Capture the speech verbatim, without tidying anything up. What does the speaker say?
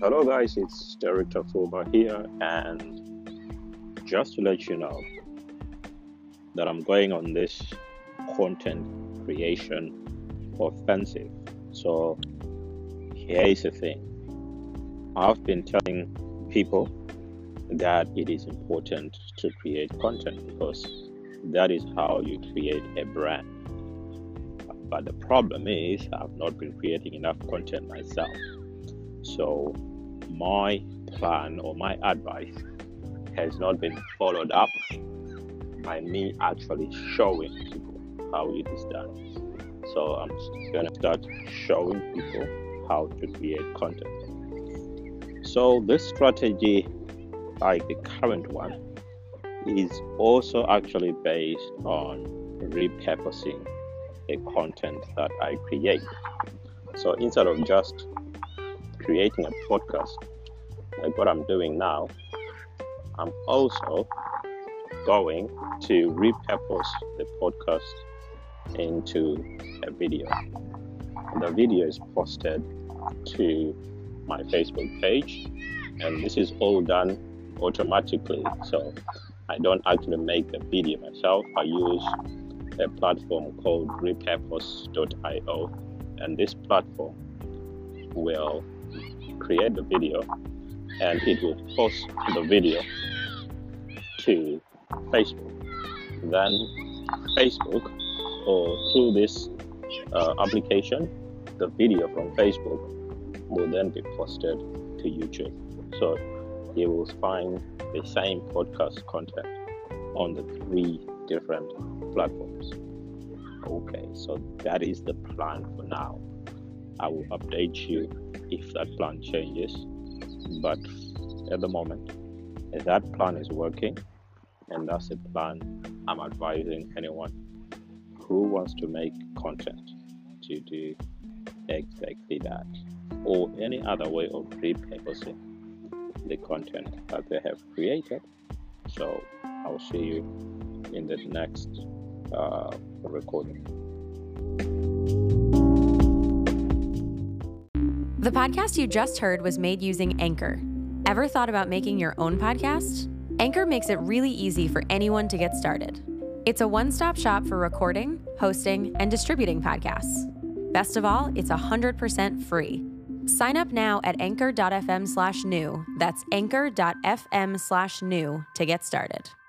Hello, guys, it's Director Fuba here, and just to let you know that I'm going on this content creation offensive. So, here is the thing I've been telling people that it is important to create content because that is how you create a brand. But the problem is, I've not been creating enough content myself. So, my plan or my advice has not been followed up by me actually showing people how it is done. So I'm going to start showing people how to create content. So this strategy, like the current one, is also actually based on repurposing the content that I create. So instead of just creating a podcast like what I'm doing now, I'm also going to repurpose the podcast into a video. The video is posted to my Facebook page, and this is all done automatically. So I don't actually make the video myself. I use a platform called repurpose dot io, and this platform will create the video and it will post the video to Facebook. Then Facebook, or through this uh, application, the video from Facebook will then be posted to YouTube. So you will find the same podcast content on the three different platforms. Okay, so that is the plan for now. I will update you if that plan changes, but at the moment that plan is working, and that's the plan I'm advising anyone who wants to make content to do exactly that, or any other way of repurposing the content that they have created. So I'll see you in the next uh, recording. The podcast you just heard was made using Anchor. Ever thought about making your own podcast? Anchor makes it really easy for anyone to get started. It's a one-stop shop for recording, hosting, and distributing podcasts. Best of all, it's one hundred percent free. Sign up now at anchor dot f m slash new. That's anchor dot f m slash new to get started.